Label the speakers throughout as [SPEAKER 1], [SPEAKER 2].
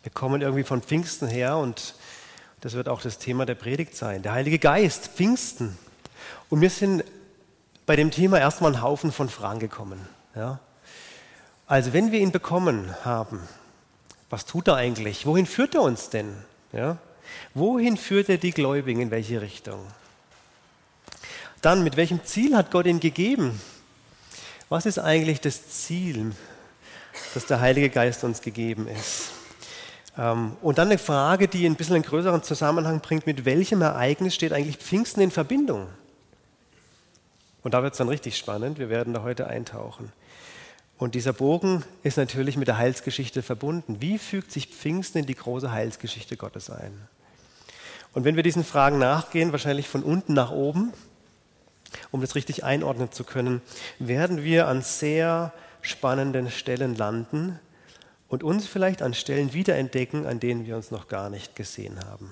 [SPEAKER 1] Wir kommen irgendwie von Pfingsten her und das wird auch das Thema der Predigt sein. Der Heilige Geist, Pfingsten. Und wir sind bei dem Thema erstmal einen Haufen von Fragen gekommen. Ja? Also wenn wir ihn bekommen haben, was tut er eigentlich? Wohin führt er uns denn? Ja? Wohin führt er die Gläubigen? In welche Richtung? Dann, mit welchem Ziel hat Gott ihn gegeben? Was ist eigentlich das Ziel, das der Heilige Geist uns gegeben ist? Und dann eine Frage, die ein bisschen einen größeren Zusammenhang bringt, mit welchem Ereignis steht eigentlich Pfingsten in Verbindung? Und da wird es dann richtig spannend, wir werden da heute eintauchen. Und dieser Bogen ist natürlich mit der Heilsgeschichte verbunden. Wie fügt sich Pfingsten in die große Heilsgeschichte Gottes ein? Und wenn wir diesen Fragen nachgehen, wahrscheinlich von unten nach oben, um das richtig einordnen zu können, werden wir an sehr spannenden Stellen landen und uns vielleicht an Stellen wiederentdecken, an denen wir uns noch gar nicht gesehen haben.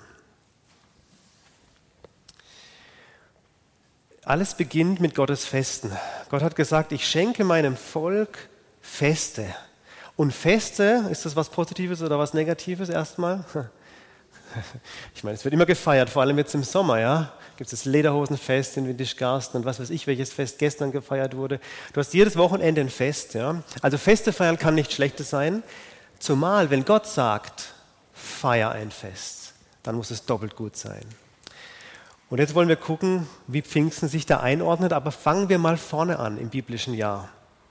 [SPEAKER 1] Alles beginnt mit Gottes Festen. Gott hat gesagt, ich schenke meinem Volk Feste. Und Feste, ist das was Positives oder was Negatives erstmal? Ich meine, es wird immer gefeiert, vor allem jetzt im Sommer, ja. Gibt es das Lederhosenfest in Windischgarsten und was weiß ich, welches Fest gestern gefeiert wurde. Du hast jedes Wochenende ein Fest, ja. Also Feste feiern kann nichts Schlechtes sein. Zumal, wenn Gott sagt, feier ein Fest, dann muss es doppelt gut sein. Und jetzt wollen wir gucken, wie Pfingsten sich da einordnet, aber fangen wir mal vorne an im biblischen Jahr.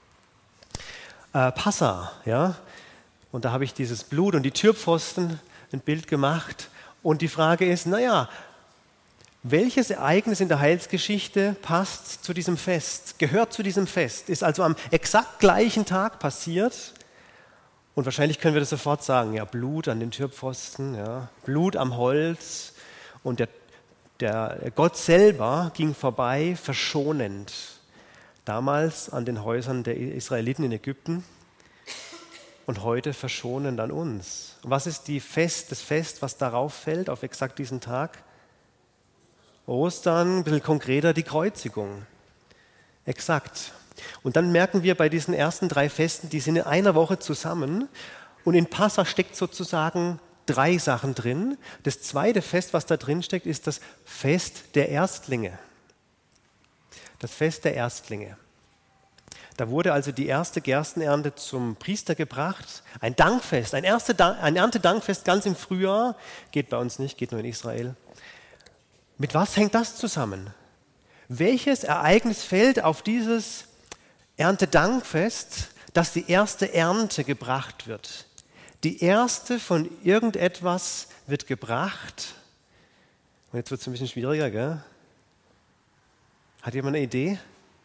[SPEAKER 1] Passa, ja. Und da habe ich dieses Blut und die Türpfosten, ein Bild gemacht. Und die Frage ist, naja, welches Ereignis in der Heilsgeschichte passt zu diesem Fest, gehört zu diesem Fest, ist also am exakt gleichen Tag passiert? Und wahrscheinlich können wir das sofort sagen, ja, Blut an den Türpfosten, ja, Blut am Holz und der Gott selber ging vorbei, verschonend. Damals an den Häusern der Israeliten in Ägypten und heute verschonend an uns. Was ist das Fest, was darauf fällt, auf exakt diesen Tag? Ostern, ein bisschen konkreter, die Kreuzigung. Exakt. Und dann merken wir bei diesen ersten 3 Festen, die sind in einer Woche zusammen und in Passa steckt sozusagen 3 Sachen drin. Das zweite Fest, was da drin steckt, ist das Fest der Erstlinge. Das Fest der Erstlinge. Da wurde also die erste Gerstenernte zum Priester gebracht. Ein Dankfest, ein Erntedankfest ganz im Frühjahr. Geht bei uns nicht, geht nur in Israel. Mit was hängt das zusammen? Welches Ereignis fällt auf dieses Erntedankfest, dass die erste Ernte gebracht wird? Die erste von irgendetwas wird gebracht. Und jetzt wird es ein bisschen schwieriger, gell? Hat jemand eine Idee?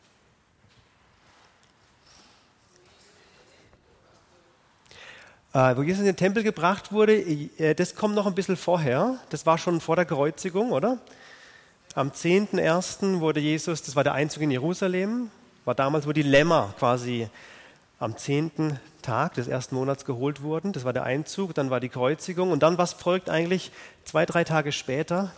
[SPEAKER 1] Wo Jesus in den Tempel gebracht wurde, das kommt noch ein bisschen vorher. Das war schon vor der Kreuzigung, oder? Am 10.01. wurde Jesus, das war der Einzug in Jerusalem, war damals, wo die Lämmer quasi am 10. Tag des ersten Monats geholt wurden. Das war der Einzug, dann war die Kreuzigung. Und dann, was folgt eigentlich 2-3 Tage später?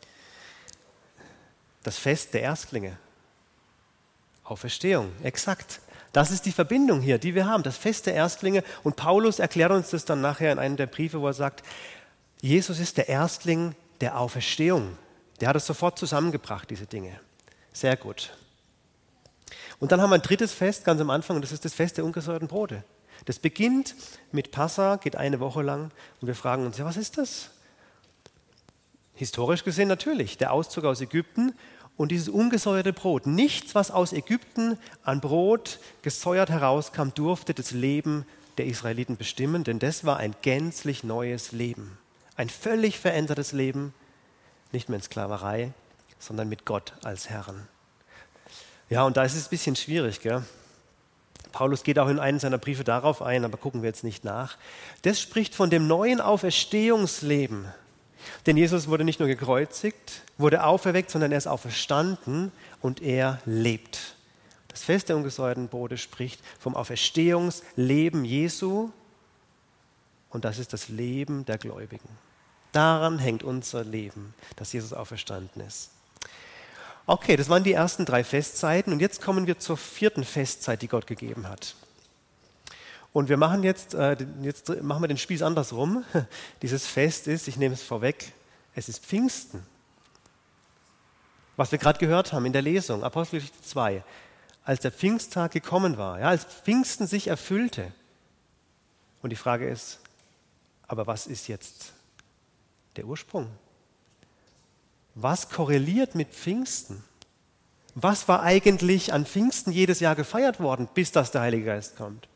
[SPEAKER 1] Das Fest der Erstlinge. Auferstehung, exakt. Das ist die Verbindung hier, die wir haben, das Fest der Erstlinge. Und Paulus erklärt uns das dann nachher in einem der Briefe, wo er sagt, Jesus ist der Erstling der Auferstehung. Der hat es sofort zusammengebracht, diese Dinge. Sehr gut. Und dann haben wir ein drittes Fest ganz am Anfang und das ist das Fest der ungesäuerten Brote. Das beginnt mit Passa, geht eine Woche lang und wir fragen uns, ja, was ist das? Historisch gesehen natürlich, der Auszug aus Ägypten und dieses ungesäuerte Brot. Nichts, was aus Ägypten an Brot gesäuert herauskam, durfte das Leben der Israeliten bestimmen, denn das war ein gänzlich neues Leben. Ein völlig verändertes Leben, nicht mehr in Sklaverei, sondern mit Gott als Herrn. Ja, und da ist es ein bisschen schwierig, gell? Paulus geht auch in einem seiner Briefe darauf ein, aber gucken wir jetzt nicht nach. Das spricht von dem neuen Auferstehungsleben. Denn Jesus wurde nicht nur gekreuzigt, wurde auferweckt, sondern er ist auferstanden und er lebt. Das Fest der ungesäuerten Brote spricht vom Auferstehungsleben Jesu und das ist das Leben der Gläubigen. Daran hängt unser Leben, dass Jesus auferstanden ist. Okay, das waren die ersten 3 Festzeiten und jetzt kommen wir zur 4. Festzeit, die Gott gegeben hat. Und wir machen jetzt machen wir den Spieß andersrum. Dieses Fest ist, ich nehme es vorweg, es ist Pfingsten. Was wir gerade gehört haben in der Lesung, Apostelgeschichte 2, als der Pfingsttag gekommen war, ja, als Pfingsten sich erfüllte. Und die Frage ist, aber was ist jetzt der Ursprung? Was korreliert mit Pfingsten? Was war eigentlich an Pfingsten jedes Jahr gefeiert worden, bis dass der Heilige Geist kommt?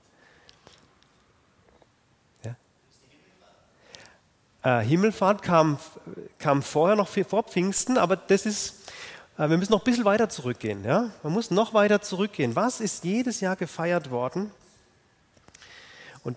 [SPEAKER 1] Ja? Himmelfahrt kam vorher noch vor Pfingsten, aber wir müssen noch ein bisschen weiter zurückgehen. Ja? Man muss noch weiter zurückgehen. Was ist jedes Jahr gefeiert worden? Und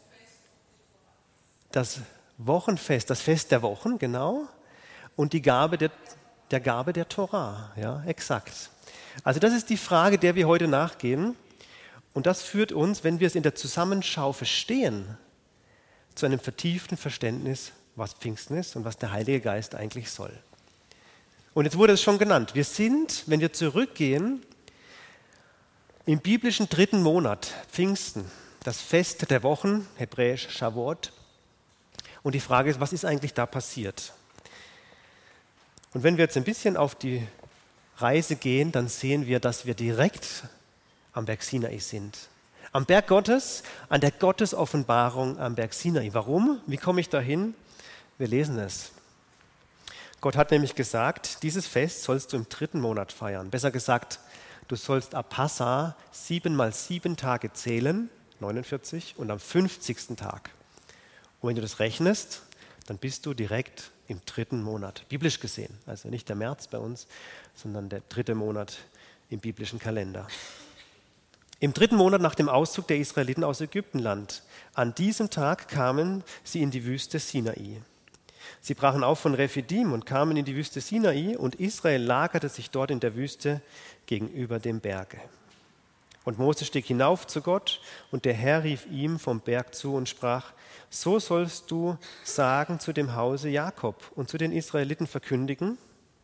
[SPEAKER 1] das Wochenfest, das Fest der Wochen, genau, und die Gabe der Gabe der Torah, ja, exakt. Also das ist die Frage, der wir heute nachgehen, und das führt uns, wenn wir es in der Zusammenschau verstehen, zu einem vertieften Verständnis, was Pfingsten ist und was der Heilige Geist eigentlich soll. Und jetzt wurde es schon genannt, wir sind, wenn wir zurückgehen, im biblischen 3. Monat, Pfingsten, das Fest der Wochen, hebräisch Shavuot. Und die Frage ist, was ist eigentlich da passiert? Und wenn wir jetzt ein bisschen auf die Reise gehen, dann sehen wir, dass wir direkt am Berg Sinai sind. Am Berg Gottes, an der Gottesoffenbarung am Berg Sinai. Warum? Wie komme ich dahin? Wir lesen es. Gott hat nämlich gesagt, dieses Fest sollst du im 3. Monat feiern. Besser gesagt, du sollst ab Passa 7 mal 7 Tage zählen, 49, und am 50. Tag. Und wenn du das rechnest, dann bist du direkt im 3. Monat, biblisch gesehen. Also nicht der März bei uns, sondern der 3. Monat im biblischen Kalender. Im 3. Monat nach dem Auszug der Israeliten aus Ägyptenland. An diesem Tag kamen sie in die Wüste Sinai. Sie brachen auf von Rephidim und kamen in die Wüste Sinai, und Israel lagerte sich dort in der Wüste gegenüber dem Berge. Und Mose stieg hinauf zu Gott, und der Herr rief ihm vom Berg zu und sprach: So sollst du sagen zu dem Hause Jakob und zu den Israeliten verkündigen: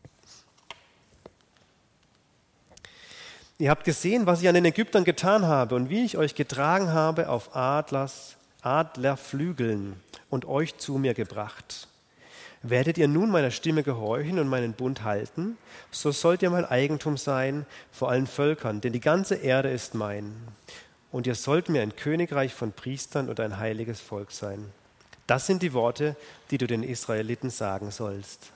[SPEAKER 1] Ihr habt gesehen, was ich an den Ägyptern getan habe und wie ich euch getragen habe auf Adlerflügeln und euch zu mir gebracht. Werdet ihr nun meiner Stimme gehorchen und meinen Bund halten, so sollt ihr mein Eigentum sein vor allen Völkern, denn die ganze Erde ist mein. Und ihr sollt mir ein Königreich von Priestern und ein heiliges Volk sein. Das sind die Worte, die du den Israeliten sagen sollst.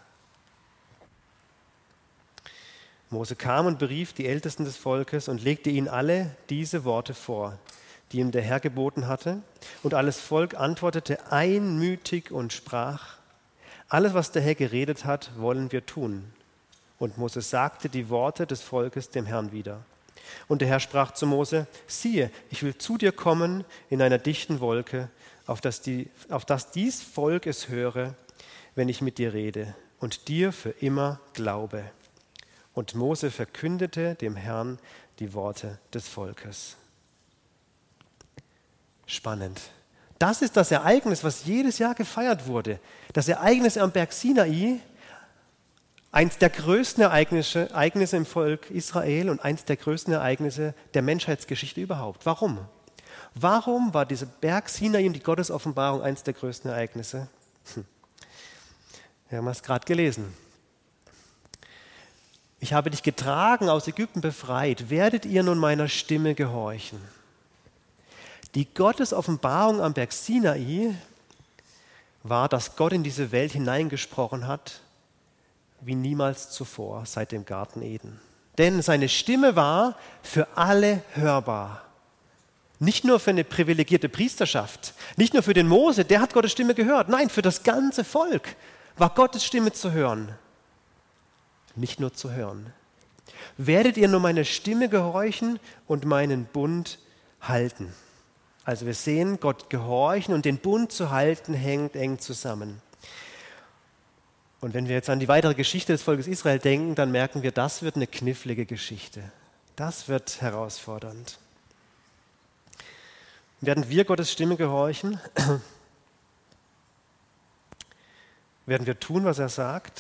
[SPEAKER 1] Mose kam und berief die Ältesten des Volkes und legte ihnen alle diese Worte vor, die ihm der Herr geboten hatte. Und alles Volk antwortete einmütig und sprach: Alles, was der Herr geredet hat, wollen wir tun. Und Mose sagte die Worte des Volkes dem Herrn wieder. Und der Herr sprach zu Mose: Siehe, ich will zu dir kommen in einer dichten Wolke, auf dass dies Volk es höre, wenn ich mit dir rede, und dir für immer glaube. Und Mose verkündete dem Herrn die Worte des Volkes. Spannend. Das ist das Ereignis, was jedes Jahr gefeiert wurde. Das Ereignis am Berg Sinai, eins der größten Ereignisse im Volk Israel und eins der größten Ereignisse der Menschheitsgeschichte überhaupt. Warum? Warum war dieser Berg Sinai und die Gottesoffenbarung eins der größten Ereignisse? Wir haben es gerade gelesen. Ich habe dich getragen, aus Ägypten befreit. Werdet ihr nun meiner Stimme gehorchen? Die Gottesoffenbarung am Berg Sinai war, dass Gott in diese Welt hineingesprochen hat, wie niemals zuvor seit dem Garten Eden. Denn seine Stimme war für alle hörbar. Nicht nur für eine privilegierte Priesterschaft, nicht nur für den Mose, der hat Gottes Stimme gehört. Nein, für das ganze Volk war Gottes Stimme zu hören. Nicht nur zu hören. Werdet ihr nur meine Stimme gehorchen und meinen Bund halten? Also wir sehen, Gott gehorchen und den Bund zu halten, hängt eng zusammen. Und wenn wir jetzt an die weitere Geschichte des Volkes Israel denken, dann merken wir, das wird eine knifflige Geschichte. Das wird herausfordernd. Werden wir Gottes Stimme gehorchen? Werden wir tun, was er sagt?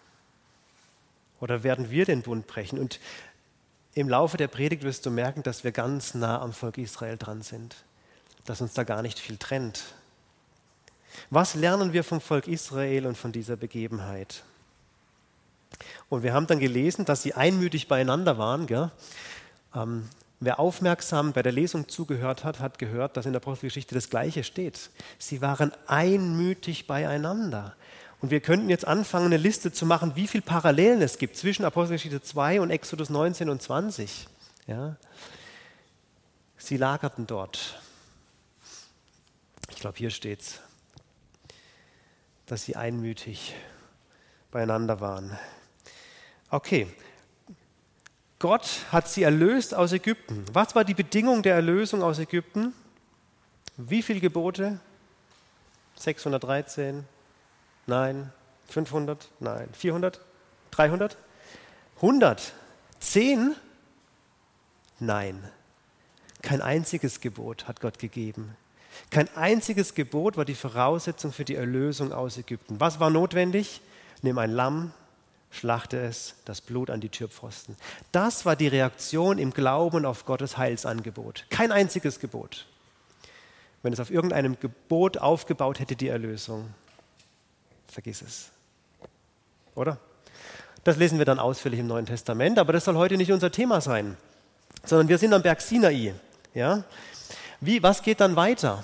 [SPEAKER 1] Oder werden wir den Bund brechen? Und im Laufe der Predigt wirst du merken, dass wir ganz nah am Volk Israel dran sind. dass uns da gar nicht viel trennt. Was lernen wir vom Volk Israel und von dieser Begebenheit? Und wir haben dann gelesen, dass sie einmütig beieinander waren. Gell? Wer aufmerksam bei der Lesung zugehört hat, hat gehört, dass in der Apostelgeschichte das Gleiche steht. Sie waren einmütig beieinander. Und wir könnten jetzt anfangen, eine Liste zu machen, wie viele Parallelen es gibt zwischen Apostelgeschichte 2 und Exodus 19 und 20. Ja? Sie lagerten dort. Ich glaube, hier steht es, dass sie einmütig beieinander waren. Okay, Gott hat sie erlöst aus Ägypten. Was war die Bedingung der Erlösung aus Ägypten? Wie viele Gebote? 613? Nein. 500? Nein. 400? 300? 100? 10? Nein. Kein einziges Gebot hat Gott gegeben. Kein einziges Gebot war die Voraussetzung für die Erlösung aus Ägypten. Was war notwendig? Nimm ein Lamm, schlachte es, das Blut an die Türpfosten. Das war die Reaktion im Glauben auf Gottes Heilsangebot. Kein einziges Gebot. Wenn es auf irgendeinem Gebot aufgebaut hätte, die Erlösung, vergiss es. Oder? Das lesen wir dann ausführlich im Neuen Testament, aber das soll heute nicht unser Thema sein, sondern wir sind am Berg Sinai. Ja? Was geht dann weiter?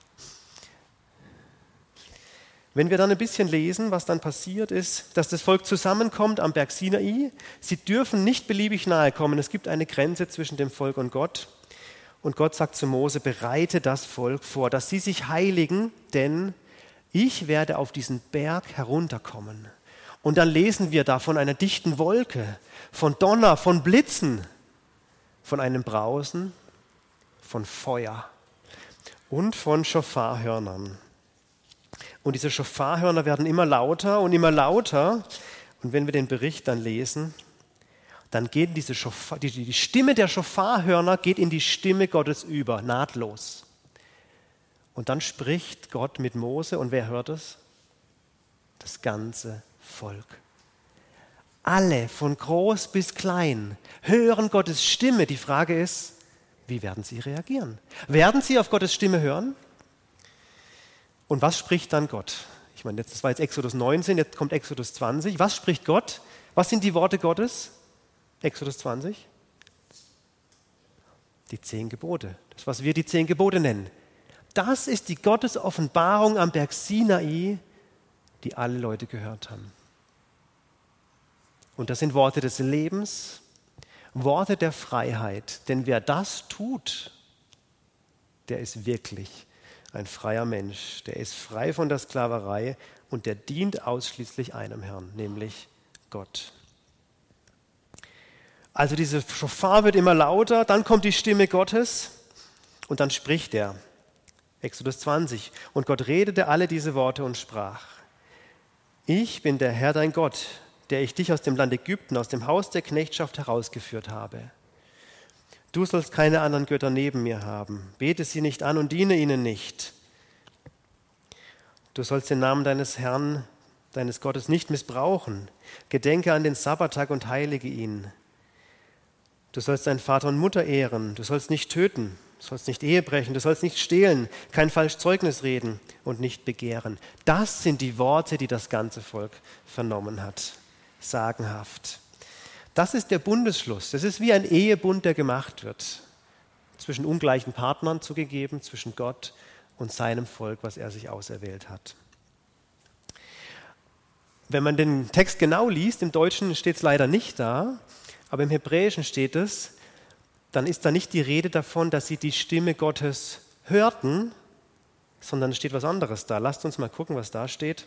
[SPEAKER 1] Wenn wir dann ein bisschen lesen, was dann passiert ist, dass das Volk zusammenkommt am Berg Sinai. Sie dürfen nicht beliebig nahe kommen. Es gibt eine Grenze zwischen dem Volk und Gott. Und Gott sagt zu Mose, bereite das Volk vor, dass sie sich heiligen, denn ich werde auf diesen Berg herunterkommen. Und dann lesen wir da von einer dichten Wolke, von Donner, von Blitzen, von einem Brausen, von Feuer und von Schofarhörnern. Und diese Schofarhörner werden immer lauter und immer lauter. Und wenn wir den Bericht dann lesen, dann geht die Stimme der Schofarhörner geht in die Stimme Gottes über, nahtlos. Und dann spricht Gott mit Mose und wer hört es? Das ganze Volk. Alle, von groß bis klein, hören Gottes Stimme. Die Frage ist, wie werden sie reagieren? Werden sie auf Gottes Stimme hören? Und was spricht dann Gott? Ich meine, das war jetzt Exodus 19, jetzt kommt Exodus 20. Was spricht Gott? Was sind die Worte Gottes? Exodus 20? Die 10 Gebote. Das, was wir die 10 Gebote nennen. Das ist die Gottesoffenbarung am Berg Sinai, die alle Leute gehört haben. Und das sind Worte des Lebens, Worte der Freiheit. Denn wer das tut, der ist wirklich ein freier Mensch. Der ist frei von der Sklaverei und der dient ausschließlich einem Herrn, nämlich Gott. Also diese Schofar wird immer lauter, dann kommt die Stimme Gottes und dann spricht er. Exodus 20. Und Gott redete alle diese Worte und sprach: Ich bin der Herr dein Gott, der ich dich aus dem Land Ägypten, aus dem Haus der Knechtschaft herausgeführt habe. Du sollst keine anderen Götter neben mir haben. Bete sie nicht an und diene ihnen nicht. Du sollst den Namen deines Herrn, deines Gottes nicht missbrauchen. Gedenke an den Sabbattag und heilige ihn. Du sollst deinen Vater und Mutter ehren. Du sollst nicht töten. Du sollst nicht Ehe brechen. Du sollst nicht stehlen, kein falsches Zeugnis reden und nicht begehren. Das sind die Worte, die das ganze Volk vernommen hat. Sagenhaft. Das ist der Bundesschluss. Das ist wie ein Ehebund, der gemacht wird. Zwischen ungleichen Partnern zugegeben, zwischen Gott und seinem Volk, was er sich auserwählt hat. Wenn man den Text genau liest, im Deutschen steht es leider nicht da, aber im Hebräischen steht es, dann ist da nicht die Rede davon, dass sie die Stimme Gottes hörten, sondern es steht was anderes da. Lasst uns mal gucken, was da steht.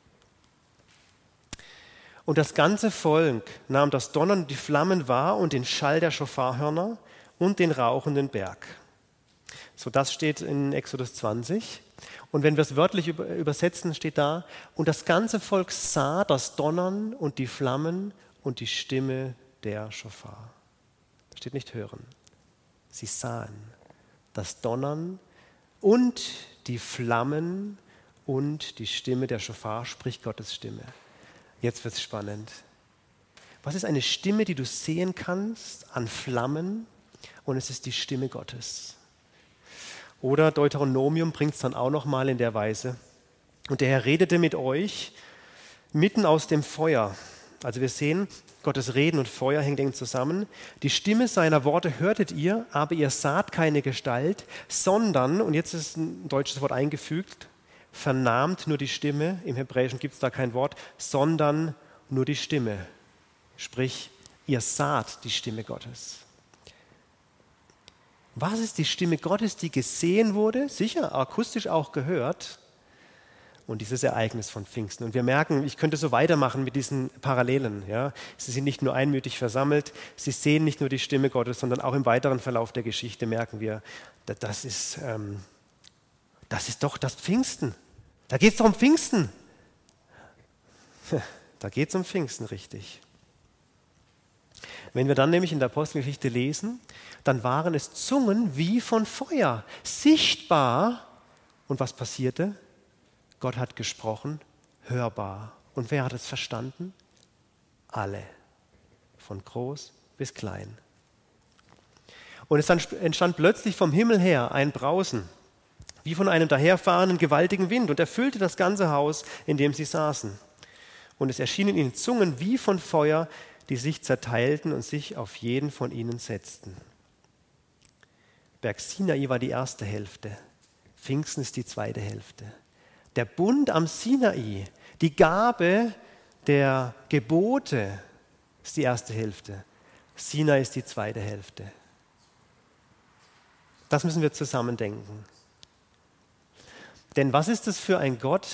[SPEAKER 1] Und das ganze Volk nahm das Donnern und die Flammen wahr und den Schall der Schofarhörner und den rauchenden Berg. So, das steht in Exodus 20. Und wenn wir es wörtlich übersetzen, steht da, und das ganze Volk sah das Donnern und die Flammen und die Stimme der Schofar. Da steht nicht hören. Sie sahen das Donnern und die Flammen und die Stimme der Schofar, sprich Gottes Stimme. Jetzt wird es spannend. Was ist eine Stimme, die du sehen kannst an Flammen? Und es ist die Stimme Gottes. Oder Deuteronomium bringt es dann auch nochmal in der Weise. Und der Herr redete mit euch mitten aus dem Feuer. Also wir sehen, Gottes Reden und Feuer hängt eng zusammen. Die Stimme seiner Worte hörtet ihr, aber ihr saht keine Gestalt, sondern, und jetzt ist ein deutsches Wort eingefügt, vernahmt nur die Stimme. Im Hebräischen gibt es da kein Wort, sondern nur die Stimme. Sprich, ihr saht die Stimme Gottes. Was ist die Stimme Gottes, die gesehen wurde? Sicher, akustisch auch gehört. Und dieses Ereignis von Pfingsten. Und wir merken, ich könnte so weitermachen mit diesen Parallelen. Ja. Sie sind nicht nur einmütig versammelt, sie sehen nicht nur die Stimme Gottes, sondern auch im weiteren Verlauf der Geschichte merken wir, das ist doch das Pfingsten. Da geht es doch um Pfingsten. Da geht es um Pfingsten, richtig. Wenn wir dann nämlich in der Apostelgeschichte lesen, dann waren es Zungen wie von Feuer, sichtbar. Und was passierte? Gott hat gesprochen, hörbar. Und wer hat es verstanden? Alle, von groß bis klein. Und es entstand plötzlich vom Himmel her ein Brausen, wie von einem daherfahrenden gewaltigen Wind, und erfüllte das ganze Haus, in dem sie saßen. Und es erschienen ihnen Zungen wie von Feuer, die sich zerteilten und sich auf jeden von ihnen setzten. Berg Sinai war die erste Hälfte, Pfingsten ist die zweite Hälfte. Der Bund am Sinai, die Gabe der Gebote ist die erste Hälfte. Sinai ist die zweite Hälfte. Das müssen wir zusammen denken. Denn was ist das für ein Gott,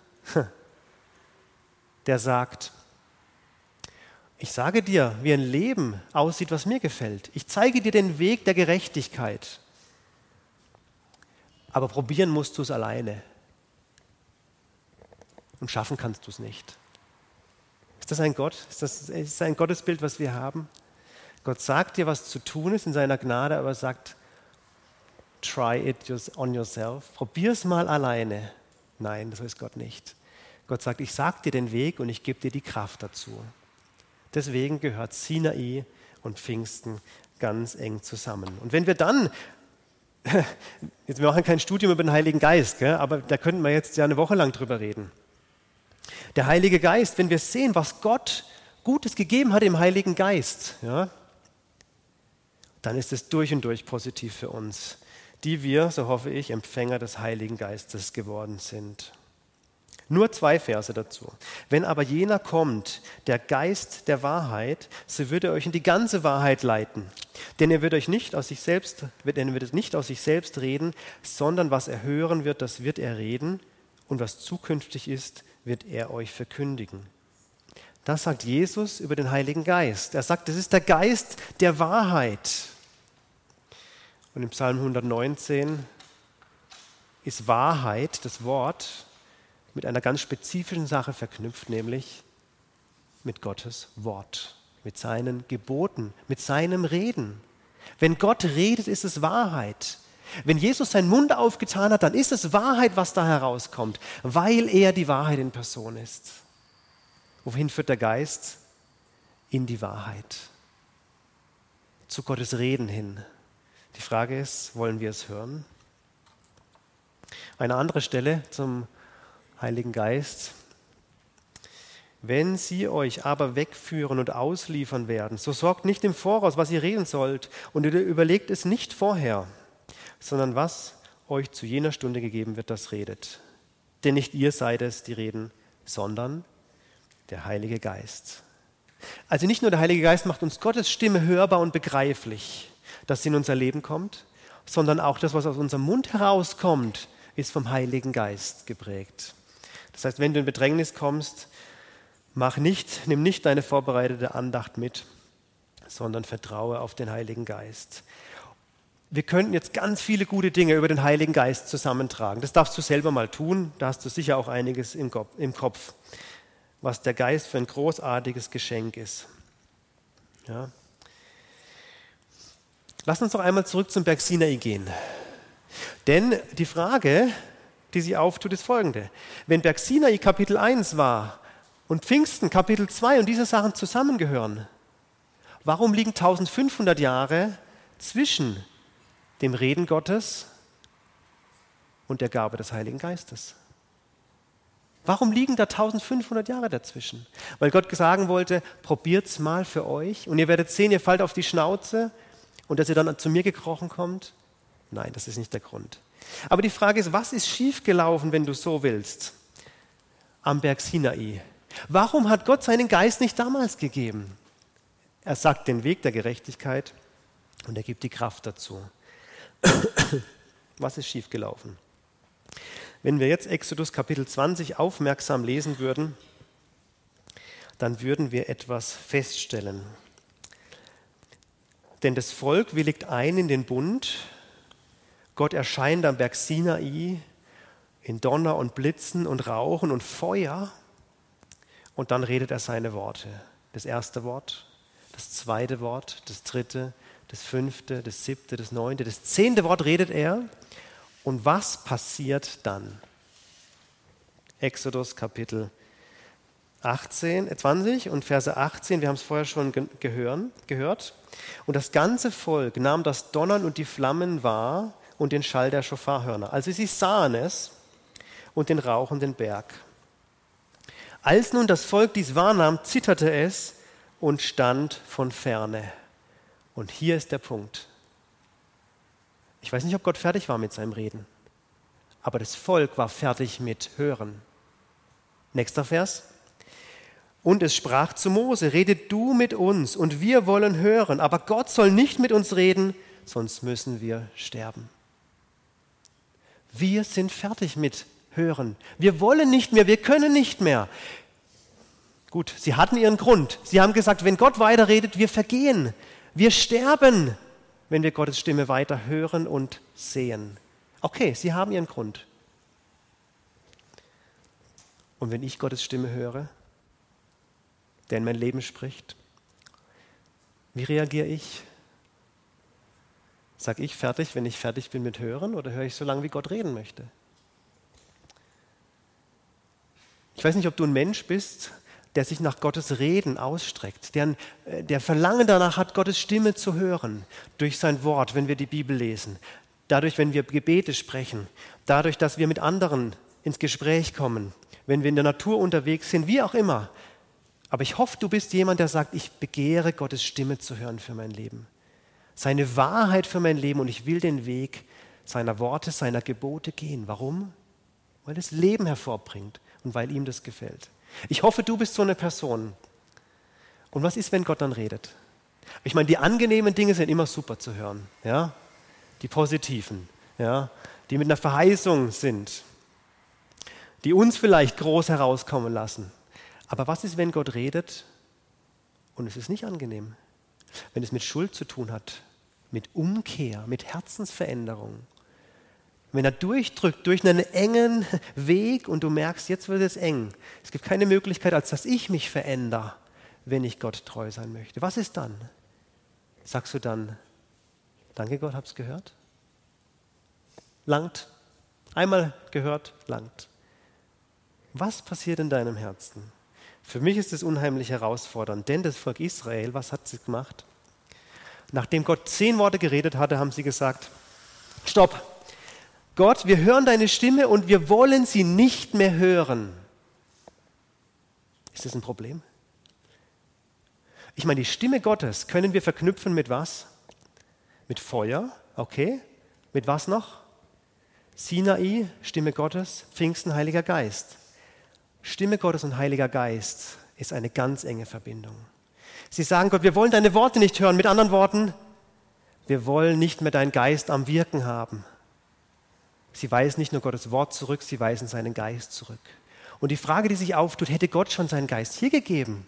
[SPEAKER 1] der sagt, ich sage dir, wie ein Leben aussieht, was mir gefällt. Ich zeige dir den Weg der Gerechtigkeit. Aber probieren musst du es alleine. Und schaffen kannst du es nicht. Ist das ein Gott? Ist das ein Gottesbild, was wir haben? Gott sagt dir, was zu tun ist in seiner Gnade, aber sagt, try it on yourself. Probier es mal alleine. Nein, das ist Gott nicht. Gott sagt, ich sage dir den Weg und ich gebe dir die Kraft dazu. Deswegen gehört Sinai und Pfingsten ganz eng zusammen. Und wenn wir dann, jetzt wir machen kein Studium über den Heiligen Geist, gell, aber da könnten wir jetzt ja eine Woche lang drüber reden. Der Heilige Geist, wenn wir sehen, was Gott Gutes gegeben hat im Heiligen Geist, ja, dann ist es durch und durch positiv für uns, die wir, so hoffe ich, Empfänger des Heiligen Geistes geworden sind. Nur 2 Verse dazu. Wenn aber jener kommt, der Geist der Wahrheit, so wird er euch in die ganze Wahrheit leiten. Denn er wird nicht aus sich selbst reden, sondern was er hören wird, das wird er reden, und was zukünftig ist, wird er euch verkündigen. Das sagt Jesus über den Heiligen Geist. Er sagt, es ist der Geist der Wahrheit. Und im Psalm 119 ist Wahrheit, das Wort, mit einer ganz spezifischen Sache verknüpft, nämlich mit Gottes Wort, mit seinen Geboten, mit seinem Reden. Wenn Gott redet, ist es Wahrheit. Wenn Jesus seinen Mund aufgetan hat, dann ist es Wahrheit, was da herauskommt, weil er die Wahrheit in Person ist. Wohin führt der Geist? In die Wahrheit. Zu Gottes Reden hin. Die Frage ist, wollen wir es hören? Eine andere Stelle zum Heiligen Geist. Wenn sie euch aber wegführen und ausliefern werden, so sorgt nicht im Voraus, was ihr reden sollt, und überlegt es nicht vorher, sondern was euch zu jener Stunde gegeben wird, das redet. Denn nicht ihr seid es, die reden, sondern der Heilige Geist. Also nicht nur der Heilige Geist macht uns Gottes Stimme hörbar und begreiflich, dass sie in unser Leben kommt, sondern auch das, was aus unserem Mund herauskommt, ist vom Heiligen Geist geprägt. Das heißt, wenn du in Bedrängnis kommst, nimm nicht deine vorbereitete Andacht mit, sondern vertraue auf den Heiligen Geist. Wir könnten jetzt ganz viele gute Dinge über den Heiligen Geist zusammentragen. Das darfst du selber mal tun, da hast du sicher auch einiges im Kopf, was der Geist für ein großartiges Geschenk ist. Ja. Lass uns doch einmal zurück zum Berg Sinai gehen. Denn die Frage, die sich auftut, ist folgende. Wenn Berg Sinai Kapitel 1 war und Pfingsten Kapitel 2 und diese Sachen zusammengehören, warum liegen 1500 Jahre zwischen dem Reden Gottes und der Gabe des Heiligen Geistes. Warum liegen da 1500 Jahre dazwischen? Weil Gott sagen wollte, probiert's mal für euch und ihr werdet sehen, ihr fallt auf die Schnauze und dass ihr dann zu mir gekrochen kommt? Nein, das ist nicht der Grund. Aber die Frage ist, was ist schiefgelaufen, wenn du so willst, am Berg Sinai? Warum hat Gott seinen Geist nicht damals gegeben? Er sagt den Weg der Gerechtigkeit und er gibt die Kraft dazu. Was ist schiefgelaufen? Wenn wir jetzt Exodus Kapitel 20 aufmerksam lesen würden, dann würden wir etwas feststellen. Denn das Volk willigt ein in den Bund. Gott erscheint am Berg Sinai in Donner und Blitzen und Rauchen und Feuer. Und dann redet er seine Worte. Das erste Wort, das zweite Wort, das dritte, das fünfte, das siebte, das neunte, das 10. Wort redet er. Und was passiert dann? Exodus Kapitel 20 und Verse 18, wir haben es vorher schon gehört. Und das ganze Volk nahm das Donnern und die Flammen wahr und den Schall der Schofarhörner. Also sie sahen es und den rauchenden Berg. Als nun das Volk dies wahrnahm, zitterte es und stand von ferne. Und hier ist der Punkt. Ich weiß nicht, ob Gott fertig war mit seinem Reden, aber das Volk war fertig mit Hören. Nächster Vers. Und es sprach zu Mose, rede du mit uns und wir wollen hören, aber Gott soll nicht mit uns reden, sonst müssen wir sterben. Wir sind fertig mit Hören. Wir wollen nicht mehr, wir können nicht mehr. Gut, sie hatten ihren Grund. Sie haben gesagt, wenn Gott weiterredet, wir vergehen, wir sterben, wenn wir Gottes Stimme weiter hören und sehen. Okay, sie haben ihren Grund. Und wenn ich Gottes Stimme höre, der in mein Leben spricht, wie reagiere ich? Sag ich fertig, wenn ich fertig bin mit Hören, oder höre ich so lange, wie Gott reden möchte? Ich weiß nicht, ob du ein Mensch bist, der sich nach Gottes Reden ausstreckt, der Verlangen danach hat, Gottes Stimme zu hören, durch sein Wort, wenn wir die Bibel lesen, dadurch, wenn wir Gebete sprechen, dadurch, dass wir mit anderen ins Gespräch kommen, wenn wir in der Natur unterwegs sind, wie auch immer. Aber ich hoffe, du bist jemand, der sagt, ich begehre Gottes Stimme zu hören für mein Leben. Seine Wahrheit für mein Leben und ich will den Weg seiner Worte, seiner Gebote gehen. Warum? Weil es Leben hervorbringt und weil ihm das gefällt. Ich hoffe, du bist so eine Person. Und was ist, wenn Gott dann redet? Ich meine, die angenehmen Dinge sind immer super zu hören. Ja? Die positiven, ja? Die mit einer Verheißung sind, die uns vielleicht groß herauskommen lassen. Aber was ist, wenn Gott redet und es ist nicht angenehm? Wenn es mit Schuld zu tun hat, mit Umkehr, mit Herzensveränderung. Wenn er durchdrückt durch einen engen Weg und du merkst, jetzt wird es eng. Es gibt keine Möglichkeit, als dass ich mich verändere, wenn ich Gott treu sein möchte. Was ist dann? Sagst du dann, danke Gott, hab's gehört? Langt. Einmal gehört, langt. Was passiert in deinem Herzen? Für mich ist es unheimlich herausfordernd, denn das Volk Israel, was hat sie gemacht? Nachdem Gott 10 Worte geredet hatte, haben sie gesagt, stopp, Gott, wir hören deine Stimme und wir wollen sie nicht mehr hören. Ist das ein Problem? Ich meine, die Stimme Gottes können wir verknüpfen mit was? Mit Feuer, okay. Mit was noch? Sinai, Stimme Gottes, Pfingsten, Heiliger Geist. Stimme Gottes und Heiliger Geist ist eine ganz enge Verbindung. Sie sagen Gott, wir wollen deine Worte nicht hören. Mit anderen Worten, wir wollen nicht mehr deinen Geist am Wirken haben. Sie weisen nicht nur Gottes Wort zurück, sie weisen seinen Geist zurück. Und die Frage, die sich auftut, hätte Gott schon seinen Geist hier gegeben?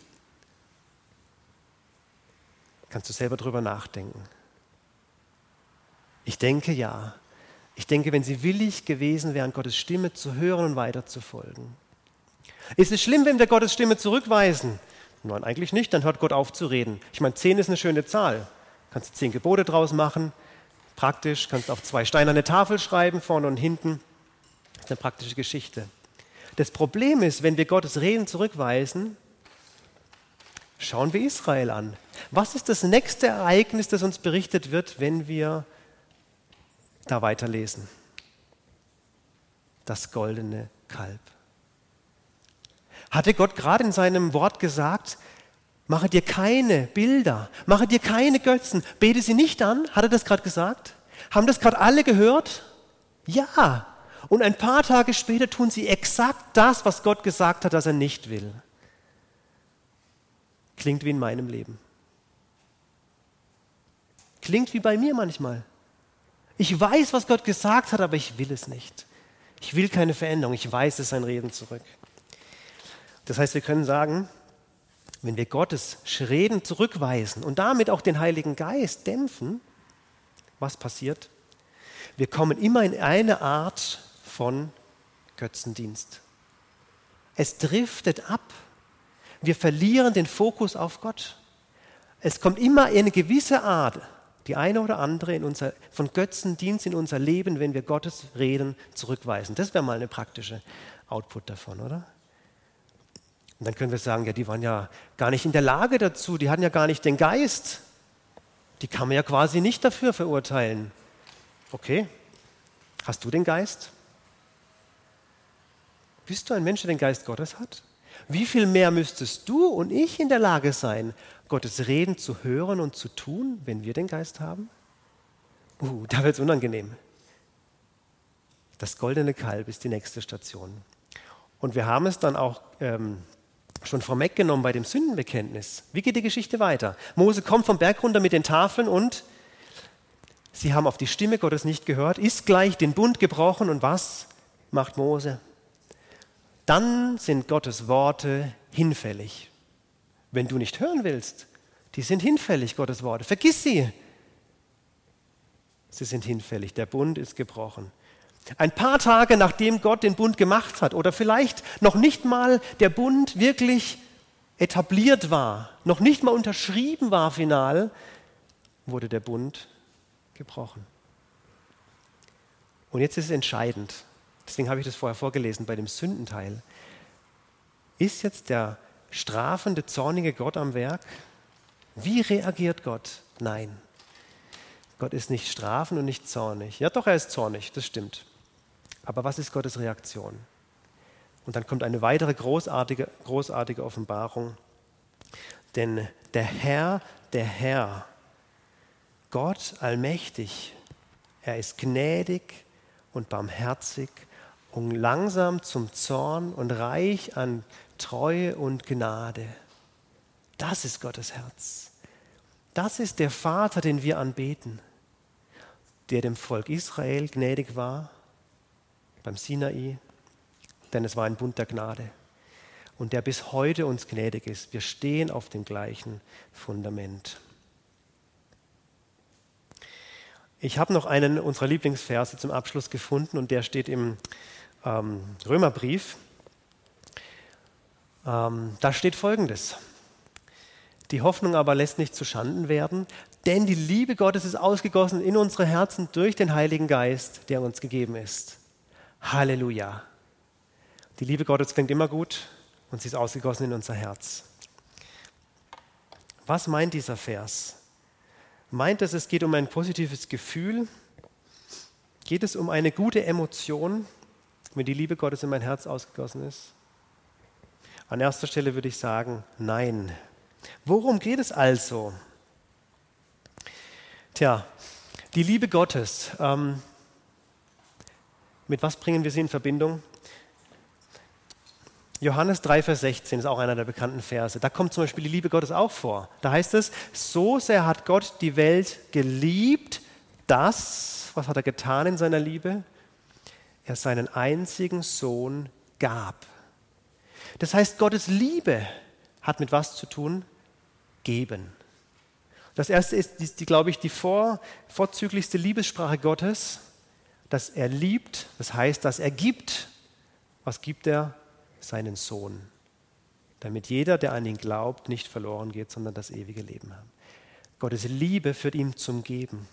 [SPEAKER 1] Kannst du selber drüber nachdenken. Ich denke ja. Ich denke, wenn sie willig gewesen wären, Gottes Stimme zu hören und weiter zu folgen. Ist es schlimm, wenn wir Gottes Stimme zurückweisen? Nein, eigentlich nicht, dann hört Gott auf zu reden. Ich meine, 10 ist eine schöne Zahl. Kannst du 10 Gebote draus machen, praktisch, kannst auf 2 steinerne Tafel schreiben, vorne und hinten. Das ist eine praktische Geschichte. Das Problem ist, wenn wir Gottes Reden zurückweisen, schauen wir Israel an. Was ist das nächste Ereignis, das uns berichtet wird, wenn wir da weiterlesen? das goldene Kalb. Hatte Gott gerade in seinem Wort gesagt, mache dir keine Bilder, mache dir keine Götzen, bete sie nicht an? Hat er das gerade gesagt? Haben das gerade alle gehört? Ja. Und ein paar Tage später tun sie exakt das, was Gott gesagt hat, dass er nicht will. Klingt wie in meinem Leben. Klingt wie bei mir manchmal. Ich weiß, was Gott gesagt hat, aber ich will es nicht. Ich will keine Veränderung. Ich weiß, es ist ein Reden zurück. Das heißt, wir können sagen, wenn wir Gottes Reden zurückweisen und damit auch den Heiligen Geist dämpfen, was passiert? Wir kommen immer in eine Art von Götzendienst. Es driftet ab. Wir verlieren den Fokus auf Gott. Es kommt immer eine gewisse Art, die eine oder andere von Götzendienst in unser Leben, wenn wir Gottes Reden zurückweisen. Das wäre mal eine praktische Output davon, oder? Und dann können wir sagen, ja, die waren ja gar nicht in der Lage dazu, die hatten ja gar nicht den Geist. Die kann man ja quasi nicht dafür verurteilen. Okay, hast du den Geist? Bist du ein Mensch, der den Geist Gottes hat? Wie viel mehr müsstest du und ich in der Lage sein, Gottes Reden zu hören und zu tun, wenn wir den Geist haben? Da wird es unangenehm. Das goldene Kalb ist die nächste Station. Und wir haben es dann auch schon vorweggenommen bei dem Sündenbekenntnis. Wie geht die Geschichte weiter? Mose kommt vom Berg runter mit den Tafeln und sie haben auf die Stimme Gottes nicht gehört, ist gleich den Bund gebrochen und was macht Mose? Dann sind Gottes Worte hinfällig. Wenn du nicht hören willst, die sind hinfällig, Gottes Worte. Vergiss sie. Sie sind hinfällig. Der Bund ist gebrochen. Ein paar Tage nachdem Gott den Bund gemacht hat oder vielleicht noch nicht mal der Bund wirklich etabliert war, noch nicht mal unterschrieben war final, wurde der Bund gebrochen. Und jetzt ist es entscheidend. Deswegen habe ich das vorher vorgelesen bei dem Sündenteil. Ist jetzt der strafende, zornige Gott am Werk? Wie reagiert Gott? Nein. Gott ist nicht strafend und nicht zornig. Ja doch, er ist zornig, das stimmt. Aber was ist Gottes Reaktion? Und dann kommt eine weitere großartige Offenbarung. Denn der Herr, Gott allmächtig, er ist gnädig und barmherzig und langsam zum Zorn und reich an Treue und Gnade. Das ist Gottes Herz. Das ist der Vater, den wir anbeten, der dem Volk Israel gnädig war beim Sinai, denn es war ein Bund der Gnade. Und der bis heute uns gnädig ist. Wir stehen auf dem gleichen Fundament. Ich habe noch einen unserer Lieblingsverse zum Abschluss gefunden und der steht im Römerbrief. Da steht Folgendes: Die Hoffnung aber lässt nicht zuschanden werden, denn die Liebe Gottes ist ausgegossen in unsere Herzen durch den Heiligen Geist, der uns gegeben ist. Halleluja! Die Liebe Gottes klingt immer gut und sie ist ausgegossen in unser Herz. Was meint dieser Vers? Meint es geht um ein positives Gefühl? Geht es um eine gute Emotion, wenn die Liebe Gottes in mein Herz ausgegossen ist? An erster Stelle würde ich sagen, nein. Worum geht es also? Tja, die Liebe Gottes, mit was bringen wir sie in Verbindung? Johannes 3, Vers 16 ist auch einer der bekannten Verse. Da kommt zum Beispiel die Liebe Gottes auch vor. Da heißt es, so sehr hat Gott die Welt geliebt, dass, was hat er getan in seiner Liebe? Er seinen einzigen Sohn gab. Das heißt, Gottes Liebe hat mit was zu tun? Geben. Das erste ist, glaube ich, die vorzüglichste Liebessprache Gottes, dass er liebt, das heißt, dass er gibt. Was gibt er? Seinen Sohn. Damit jeder, der an ihn glaubt, nicht verloren geht, sondern das ewige Leben hat. Gottes Liebe führt ihn zum Geben.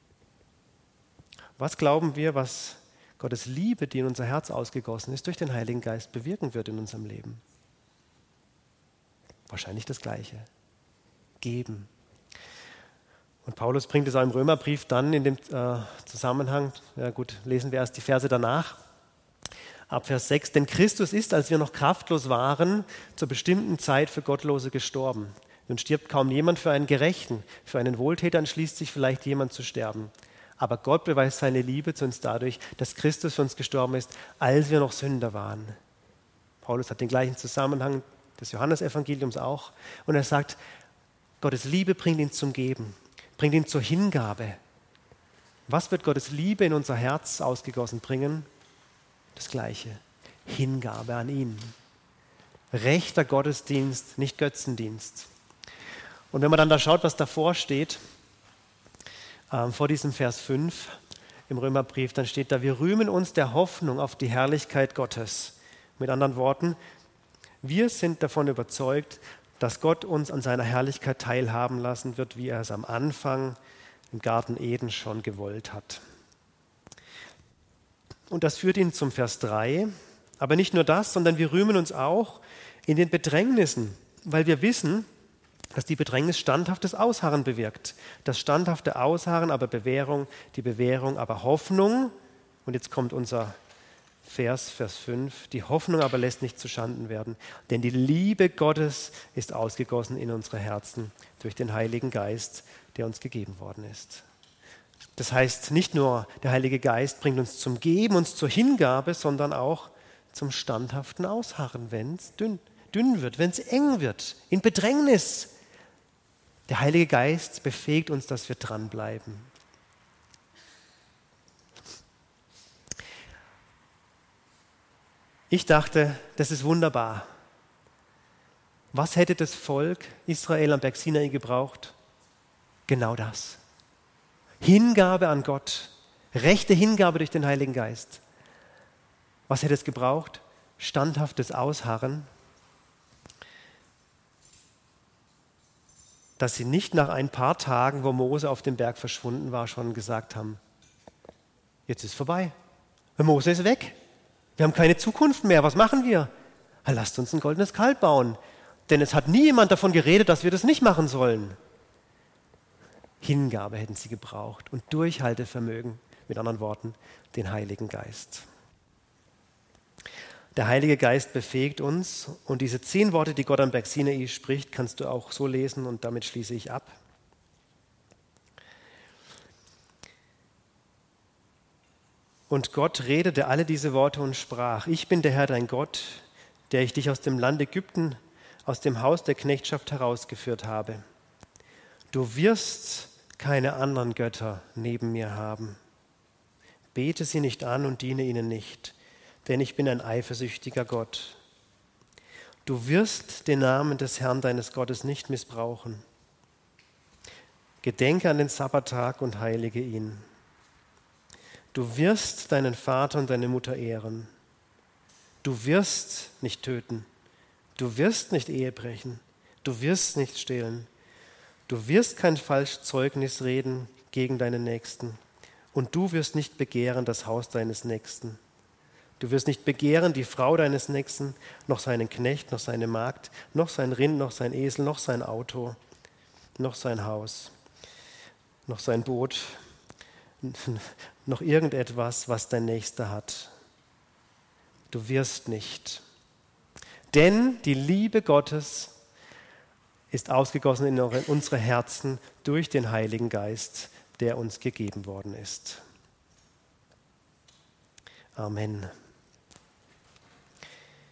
[SPEAKER 1] Was glauben wir, was Gottes Liebe, die in unser Herz ausgegossen ist, durch den Heiligen Geist bewirken wird in unserem Leben? Wahrscheinlich das Gleiche. Geben. Und Paulus bringt es auch im Römerbrief dann in dem Zusammenhang, ja gut, lesen wir erst die Verse danach. Ab Vers 6, denn Christus ist, als wir noch kraftlos waren, zur bestimmten Zeit für Gottlose gestorben. Nun stirbt kaum jemand für einen Gerechten, für einen Wohltäter entschließt sich vielleicht jemand zu sterben. Aber Gott beweist seine Liebe zu uns dadurch, dass Christus für uns gestorben ist, als wir noch Sünder waren. Paulus hat den gleichen Zusammenhang des Johannesevangeliums auch. Und er sagt, Gottes Liebe bringt ihn zum Geben, bringt ihn zur Hingabe. Was wird Gottes Liebe in unser Herz ausgegossen bringen? Das Gleiche, Hingabe an ihn. Rechter Gottesdienst, nicht Götzendienst. Und wenn man dann da schaut, was davor steht, vor diesem Vers 5 im Römerbrief, dann steht da, wir rühmen uns der Hoffnung auf die Herrlichkeit Gottes. Mit anderen Worten, wir sind davon überzeugt, dass Gott uns an seiner Herrlichkeit teilhaben lassen wird, wie er es am Anfang im Garten Eden schon gewollt hat. Und das führt ihn zum Vers 3. Aber nicht nur das, sondern wir rühmen uns auch in den Bedrängnissen, weil wir wissen, dass die Bedrängnis standhaftes Ausharren bewirkt. Das standhafte Ausharren aber Bewährung, die Bewährung aber Hoffnung. Und jetzt kommt unser Vers 5. Die Hoffnung aber lässt nicht zuschanden werden, denn die Liebe Gottes ist ausgegossen in unsere Herzen durch den Heiligen Geist, der uns gegeben worden ist. Das heißt, nicht nur der Heilige Geist bringt uns zum Geben, uns zur Hingabe, sondern auch zum standhaften Ausharren, wenn es dünn wird, wenn es eng wird, in Bedrängnis. Der Heilige Geist befähigt uns, dass wir dranbleiben. Ich dachte, das ist wunderbar. Was hätte das Volk Israel am Berg Sinai gebraucht? Genau das. Hingabe an Gott, rechte Hingabe durch den Heiligen Geist. Was hätte es gebraucht? Standhaftes Ausharren, dass sie nicht nach ein paar Tagen, wo Mose auf dem Berg verschwunden war, schon gesagt haben, jetzt ist vorbei, Mose ist weg, wir haben keine Zukunft mehr, was machen wir? Lasst uns ein goldenes Kalb bauen, denn es hat nie jemand davon geredet, dass wir das nicht machen sollen. Hingabe hätten sie gebraucht und Durchhaltevermögen, mit anderen Worten, den Heiligen Geist. Der Heilige Geist befähigt uns und diese 10 Worte, die Gott am Berg Sinai spricht, kannst du auch so lesen und damit schließe ich ab. Und Gott redete alle diese Worte und sprach, ich bin der Herr dein Gott, der ich dich aus dem Land Ägypten, aus dem Haus der Knechtschaft herausgeführt habe. Du wirst keine anderen Götter neben mir haben. Bete sie nicht an und diene ihnen nicht, denn ich bin ein eifersüchtiger Gott. Du wirst den Namen des Herrn deines Gottes nicht missbrauchen. Gedenke an den Sabbattag und heilige ihn. Du wirst deinen Vater und deine Mutter ehren. Du wirst nicht töten. Du wirst nicht Ehe brechen. Du wirst nicht stehlen. Du wirst kein falsches Zeugnis reden gegen deinen Nächsten. Und du wirst nicht begehren das Haus deines Nächsten. Du wirst nicht begehren die Frau deines Nächsten, noch seinen Knecht, noch seine Magd, noch sein Rind, noch sein Esel, noch sein Auto, noch sein Haus, noch sein Boot, noch irgendetwas, was dein Nächster hat. Du wirst nicht. Denn die Liebe Gottes ist ausgegossen in unsere Herzen durch den Heiligen Geist, der uns gegeben worden ist. Amen.